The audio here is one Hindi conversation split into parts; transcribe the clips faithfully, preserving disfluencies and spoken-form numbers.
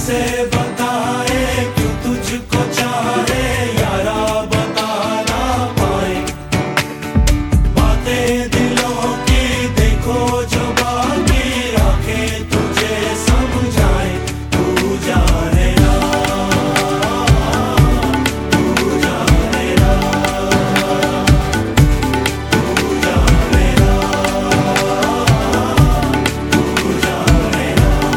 कैसे बताए क्यों तुझको चाहे यारा, बता ना पाए बातें दिलों की, देखो जो बाकी आंखें तुझे समझाए। तू जाने ना, तू जाने ना, तू जाने ना, तू जाने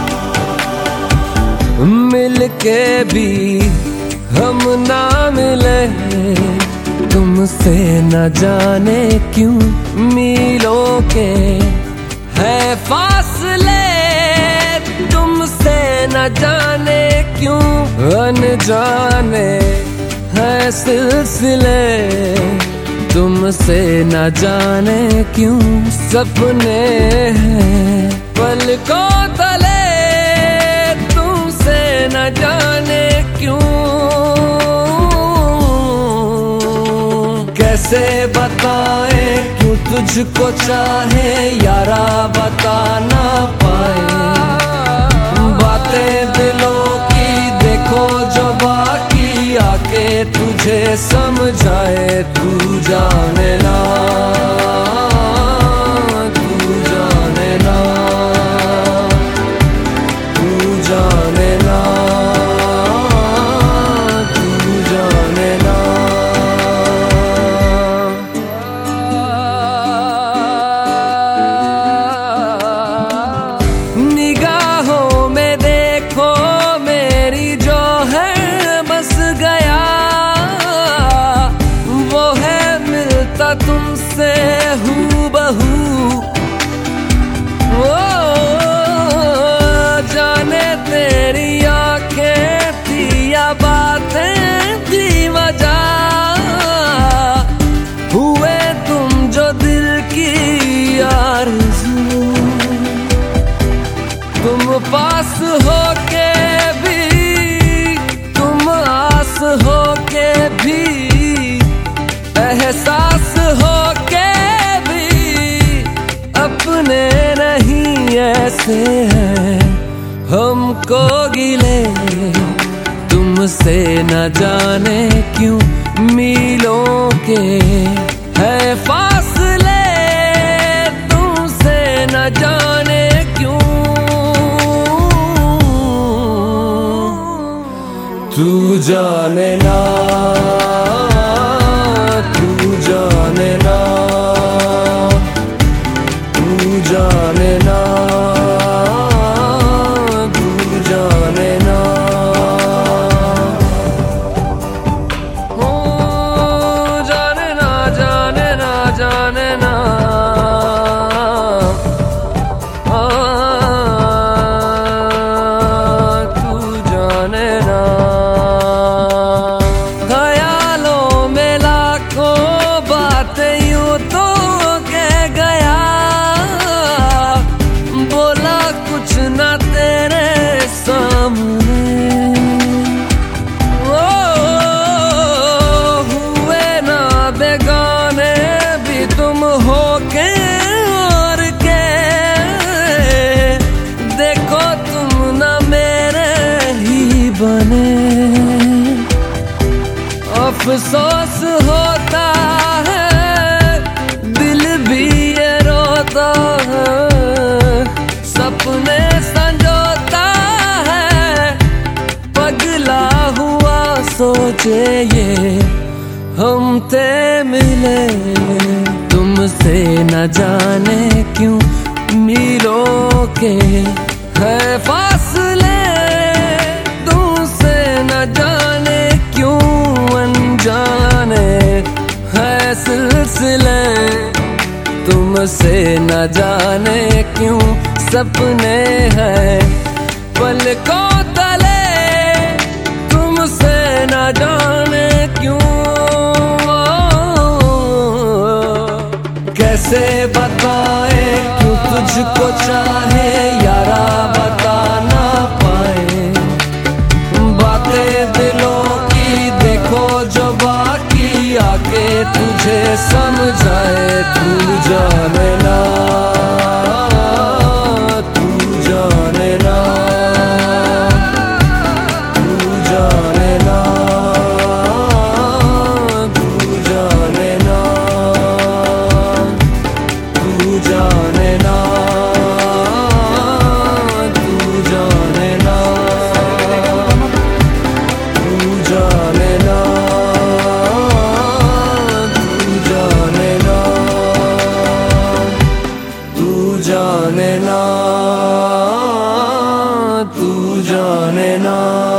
ना। मिलके भी हम ना मिले, तुमसे न जाने क्यों मीलों के है फासले, तुमसे न जाने क्यों अनजाने है सिलसिले, तुमसे न जाने क्यों सपने हैं पलकों तले, तुमसे न जाने क्यों। कैसे बताए क्यों तुझको चाहे यारा, बता ना पाए बातें दिलों की, देखो जो बाकी आके तुझे समझाए। तू जाने ना, तू जाने ना, तू जाने ना, तू जाने ना। निगाहों में देखो मेरी जो है बस गया, वो है मिलता तुमसे हूबहू। ओ जाने तेरी आंखें थी या बातें थी वजह, हुए तुम जो दिल की आरज़ू, तुम पास होके भी, तुम आस होके भी, एहसास होके भी अपने नहीं ऐसे हैं हमको गिले, तुमसे न जाने क्यों मीलों के है फासले, तुमसे न जाने क्यों। तू जाने ना, तू जाने ना, तू जाने ना, तू जाने ना। ओ जाने ना, जाने ना, जाने ना, आ, तू जाने ना। ख्यालों में लाखों बातें यूं तो कह गया, बोला कुछ ना तेरे सामने, ओ हुए ना बेगाने भी तुम हो के और के, देखो तुम ना मेरे ही बने। अफसोस होता है दिल भी ये रोता है, सपने संजोता है पगला हुआ सोचे ये हम ते मिले, तुमसे न जाने क्यों मीलों के है फासले, तुमसे न जाने क्यों अनजाने है सिलसिले, तुमसे न जाने क्यों सपने हैं पलकों तले, तुमसे न जाने क्यों। कैसे बताए क्यों तुझको चाहे यारा, बता ना पाए बातें दिलों की, देखो जो बाकी आके तुझे समझाए। तू जाने ना, तू जाने ना, जाने ना।